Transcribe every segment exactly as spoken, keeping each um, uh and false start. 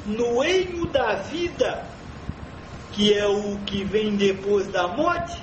no reino da vida, que é o que vem depois da morte,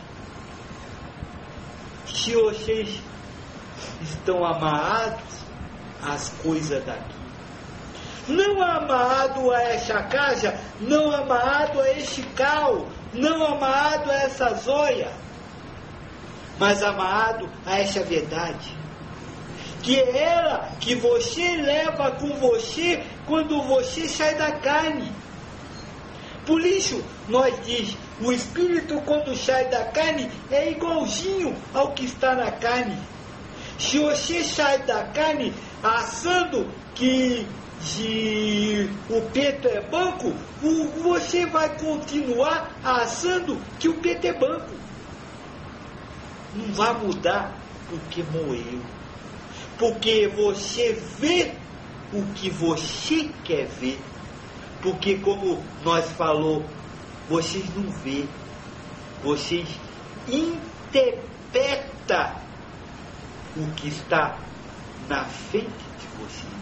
se vocês estão amarrados às coisas daqui, não amarrado a essa casa, não amarrado a este carro, não amarrado a essa joia, mas amarrado a essa verdade, que é ela que você leva com você quando você sai da carne. Por isso, nós diz, o espírito quando sai da carne é igualzinho ao que está na carne. Se você sai da carne achando que de, o peito é banco, o, você vai continuar achando que o peito é banco. Não vai mudar porque morreu. Porque você vê o que você quer ver. Porque como nós falou, vocês não vê, vocês interpretam o que está na frente de vocês.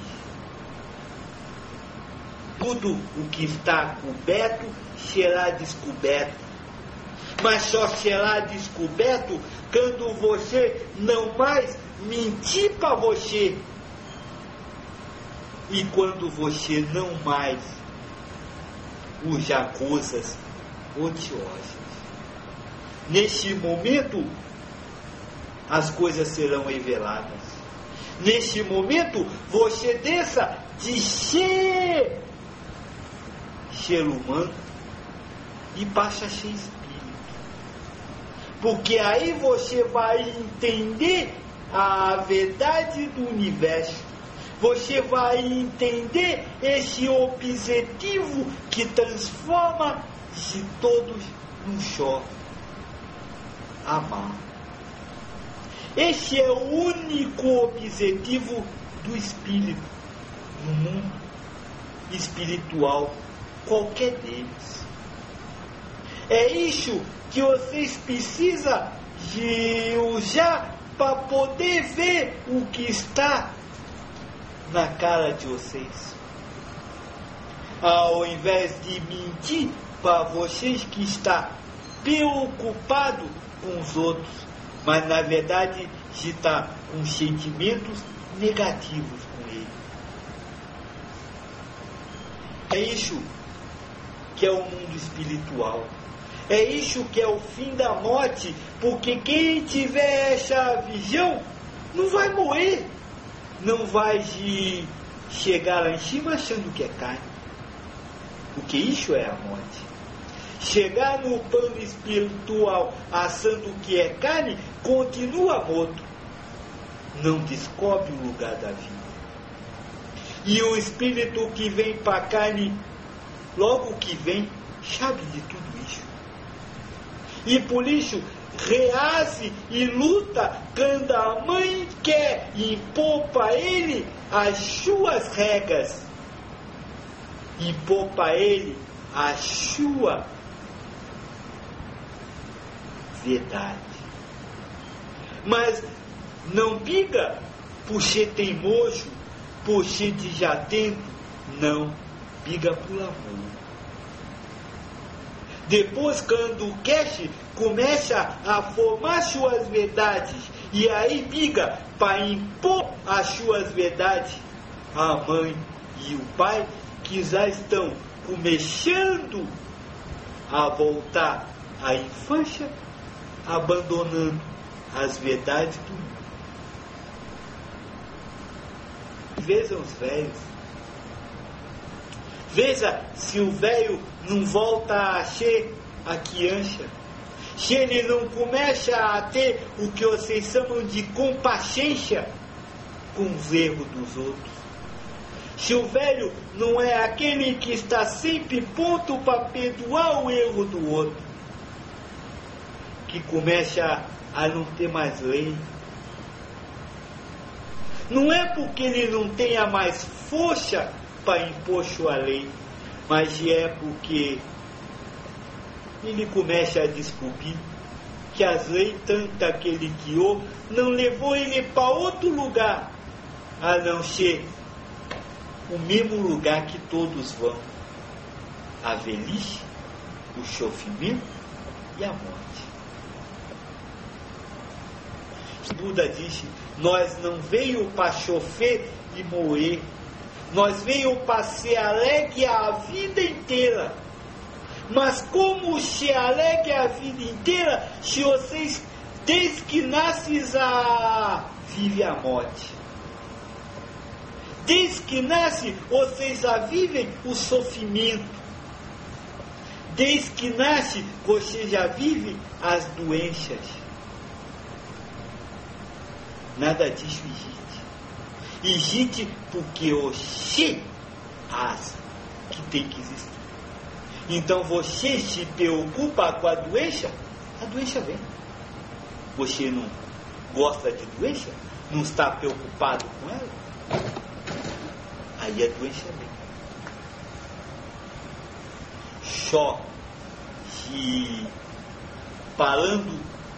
Tudo o que está coberto será descoberto. Mas só será descoberto quando você não mais mentir para você. E quando você não mais usar coisas odiosas. Neste momento, as coisas serão reveladas. Neste momento, você deixa de ser ser humano e passa a ser espírito. Porque aí você vai entender a verdade do universo. Você vai entender esse objetivo que transforma de todos num só: amar. Esse é o único objetivo do espírito no mundo espiritual, qualquer deles. É isso que vocês precisam de usar para poder ver o que está na cara de vocês. Ao invés de mentir para vocês que está preocupado com os outros, mas na verdade de estar com sentimentos negativos com ele. É isso que é o mundo espiritual. É isso que é o fim da morte, porque quem tiver essa visão não vai morrer, não vai de chegar lá em cima achando que é carne, porque isso é a morte. Chegar no plano espiritual achando que é carne, continua morto, não descobre o lugar da vida. E o espírito que vem para a carne, logo que vem, sabe de tudo isso. E por isso reage e luta quando a mãe quer impor para ele as suas regras, impor para ele a sua verdade. Mas não briga por ser teimoso, por ser desatento, não, briga por amor. Depois, quando o Cash começa a formar suas verdades, e aí briga para impor as suas verdades, a mãe e o pai, que já estão começando a voltar à infância, abandonando as verdades do mundo. Vejam os velhos. Veja se o velho não volta a ser a criança. Se ele não começa a ter o que vocês chamam de compaixência com os erros dos outros. Se o velho não é aquele que está sempre pronto para perdoar o erro do outro, que começa a não ter mais lei. Não é porque ele não tenha mais força para impor sua lei, mas é porque ele começa a descobrir que as leis, tanto que ele criou, não levou ele para outro lugar, a não ser o mesmo lugar que todos vão, a velhice, o sofrimento e a morte. O Buda disse: nós não veio para chover e morrer, nós veio para ser alegre a vida inteira. Mas como se alegre a vida inteira se vocês, desde que nasces, a vive a morte? Desde que nasce, vocês a vivem o sofrimento. Desde que nasce, você já vive as doenças. Nada disso existe. Existe porque você acha que tem que existir. Então você se preocupa com a doença, a doença vem. Você não gosta de doença? Não está preocupado com ela? Aí a doença vem. Só se parando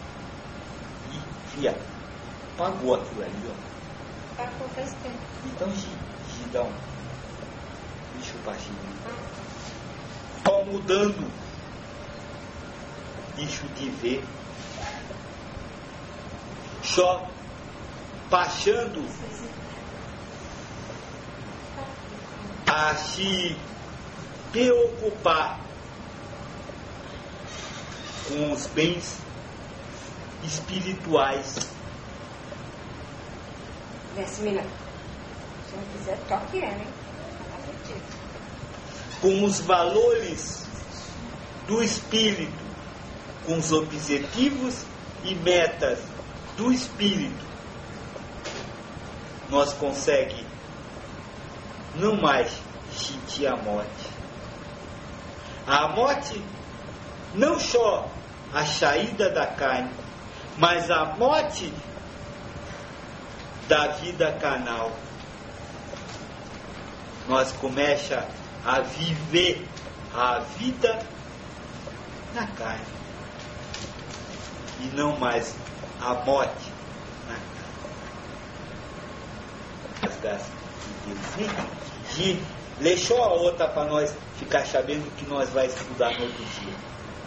e via, pagou aquilo ali, ó. Tá acontecendo. Então, Gi, Gi, dá um. Deixa eu baixinho. Só mudando isso de ver, só baixando a se preocupar com os bens espirituais. Desce, menina. Se não quiser, toque ela, hein? Com os valores do espírito, com os objetivos e metas do espírito, nós conseguimos não mais sentir a morte. A morte não só a saída da carne, mas a morte da vida carnal. Nós começamos a viver a vida na carne e não mais a morte na carne. As graças de Deus. E deixou a outra para nós ficar sabendo que nós vai estudar no outro dia.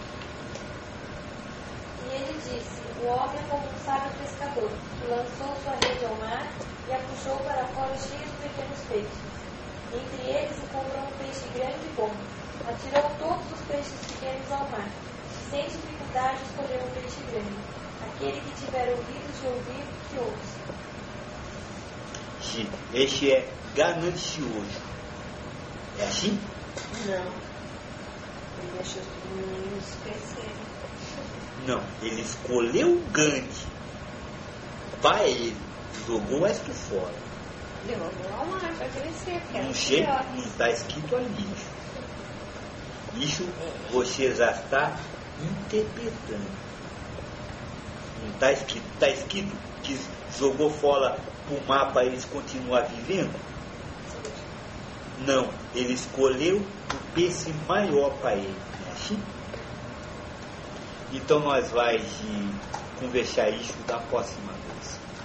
E ele disse: o homem é como um sábio pescador, que lançou sua rede ao mar e a puxou para fora cheia de pequenos peixes. Entre eles encontrou um peixe grande e bom. Atirou todos os peixes pequenos ao mar. Sem dificuldade escolheu um peixe grande. Aquele que tiver ouvidos de ouvir, que ouça. Este é ganancioso. É assim? Não. Ele deixou os meninos crescerem. Não. Ele escolheu o grande para ele. Jogou o resto fora. Devolveu ao mar para crescer. Não sei, não está escrito ali. Isso você já está interpretando. Não está escrito. Está escrito que jogou fora o mar para eles continuar vivendo? Não. Ele escolheu o peixe maior para ele. Não é assim? Então nós vamos conversar isso da próxima vez.